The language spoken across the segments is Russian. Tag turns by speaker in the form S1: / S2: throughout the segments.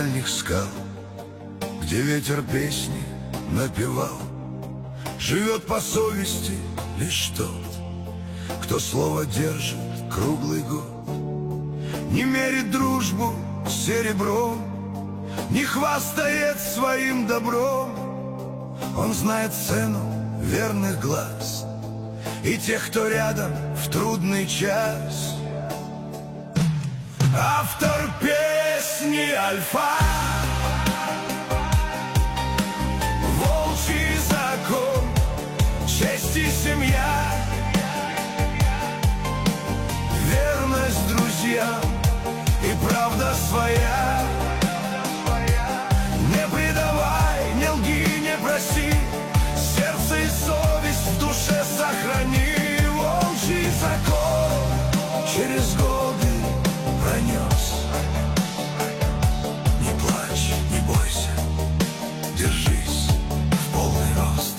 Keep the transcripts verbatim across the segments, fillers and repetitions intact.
S1: дальних скал, где ветер песни напевал. Живет по совести лишь тот, кто слово держит круглый год. Не мерит дружбу серебром, не хвастает своим добром. Он знает цену верных глаз и тех, кто рядом в трудный час. Автор песни Альфа, волчий закон, честь и семья, верность друзьям и правда своя. Не предавай, не лги, не проси, сердце и совесть в душе сохрани. Волчий закон через годы пронес. Не плачь, не бойся, держись в полный рост.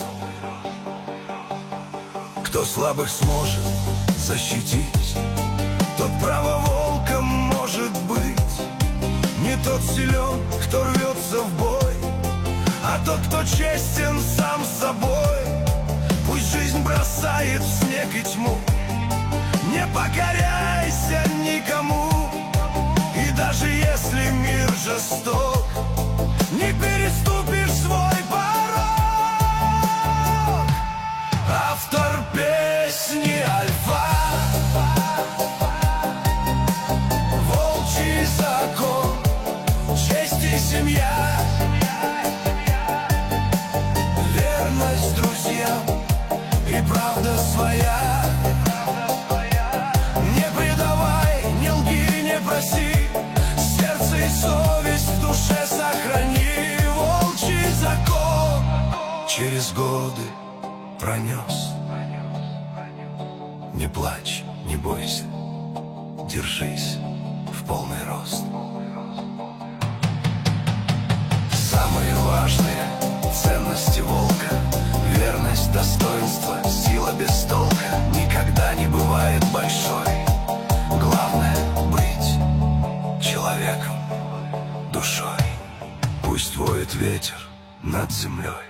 S1: Кто слабых сможет защитить, тот право волком может быть. Не тот силен, кто рвется в бой, а тот, кто честен сам с собой. Пусть жизнь бросает в снег и тьму, не покоряйся никому. И даже если мир жесток, не переступишь свой порог. Автор песни Альфа, волчий закон, честь и семья, верность друзьям и правда своя. Не предавай, не лги, не проси, сердце и совесть в душе сохрани. Волчий закон через годы пронес. Не плачь, не бойся, держись в полный рост. Самые важные ценности волка: верность, достоинство, сила без толка никогда не бывает большой. Главное — быть человеком, душой. Пусть воет ветер над землей,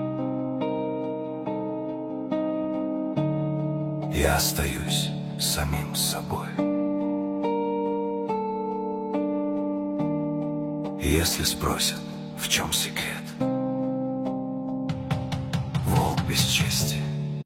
S1: я остаюсь самим собой. Если спросят, в чем секрет, волк без чести